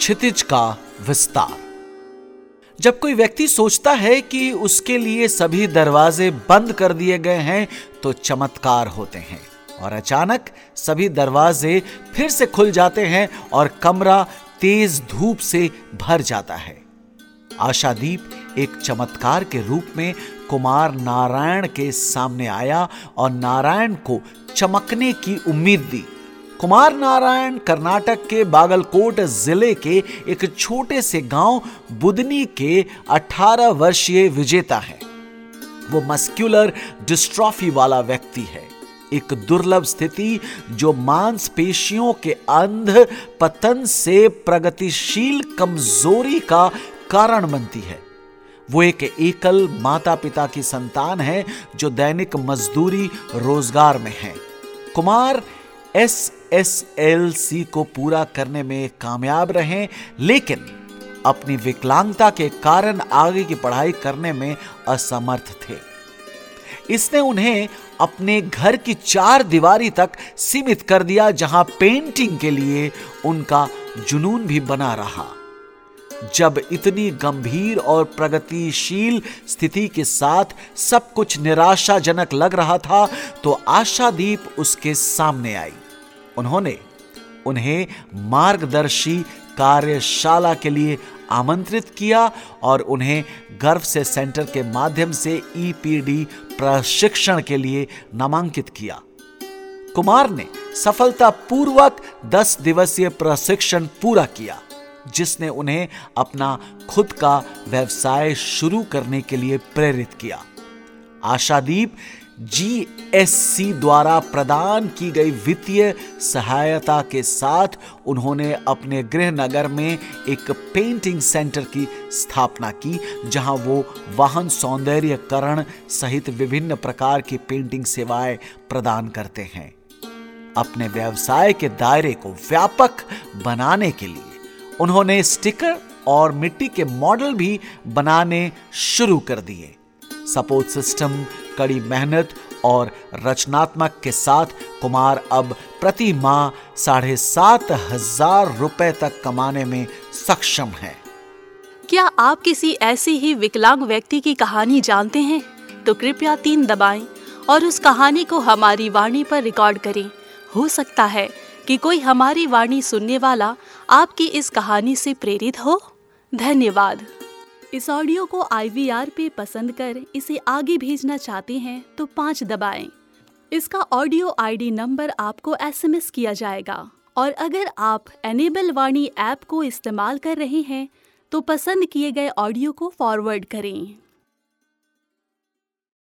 क्षितिज का विस्तार। जब कोई व्यक्ति सोचता है कि उसके लिए सभी दरवाजे बंद कर दिए गए हैं तो चमत्कार होते हैं और अचानक सभी दरवाजे फिर से खुल जाते हैं और कमरा तेज धूप से भर जाता है। आशादीप एक चमत्कार के रूप में कुमार नारायण के सामने आया और नारायण को चमकने की उम्मीद दी। कुमार नारायण कर्नाटक के बागलकोट जिले के एक छोटे से गांव बुदनी के 18 वर्षीय विजेता हैं। वो मस्कुलर डिस्ट्रॉफी वाला व्यक्ति है, एक दुर्लभ स्थिति जो मांसपेशियों के अंध पतन से प्रगतिशील कमजोरी का कारण बनती है। वो एक एकल माता पिता की संतान है जो दैनिक मजदूरी रोजगार में है। कुमार SSLC को पूरा करने में कामयाब रहे, लेकिन अपनी विकलांगता के कारण आगे की पढ़ाई करने में असमर्थ थे। इसने उन्हें अपने घर की 4 दीवारी तक सीमित कर दिया, जहां पेंटिंग के लिए उनका जुनून भी बना रहा। जब इतनी गंभीर और प्रगतिशील स्थिति के साथ सब कुछ निराशाजनक लग रहा था तो आशादीप उसके सामने आई। उन्होंने उन्हें मार्गदर्शी कार्यशाला के लिए आमंत्रित किया और उन्हें गर्व से सेंटर के माध्यम से EPD प्रशिक्षण के लिए नामांकित किया। कुमार ने सफलतापूर्वक 10 दिवसीय प्रशिक्षण पूरा किया, जिसने उन्हें अपना खुद का व्यवसाय शुरू करने के लिए प्रेरित किया। आशादीप GSC द्वारा प्रदान की गई वित्तीय सहायता के साथ उन्होंने अपने गृह नगर में एक पेंटिंग सेंटर की स्थापना की, जहां वो वाहन सौंदर्यकरण सहित विभिन्न प्रकार की पेंटिंग सेवाएं प्रदान करते हैं। अपने व्यवसाय के दायरे को व्यापक बनाने के लिए उन्होंने स्टिकर और मिट्टी के मॉडल भी बनाने शुरू कर दिए। सपोर्ट सिस्टम, कड़ी मेहनत और रचनात्मक के साथ कुमार अब प्रति माह 7,500 रुपए तक कमाने में सक्षम है। क्या आप किसी ऐसी ही विकलांग व्यक्ति की कहानी जानते हैं? तो कृपया 3 दबाएं और उस कहानी को हमारी वाणी पर रिकॉर्ड करें। हो सकता है कि कोई हमारी वाणी सुनने वाला आपकी इस कहानी से प्रेरित हो। धन्यवाद। इस ऑडियो को IVR पे पसंद कर इसे आगे भेजना चाहते हैं तो 5 दबाएं। इसका ऑडियो ID नंबर आपको SMS किया जाएगा और अगर आप एनेबल वाणी ऐप को इस्तेमाल कर रहे हैं तो पसंद किए गए ऑडियो को फॉरवर्ड करें।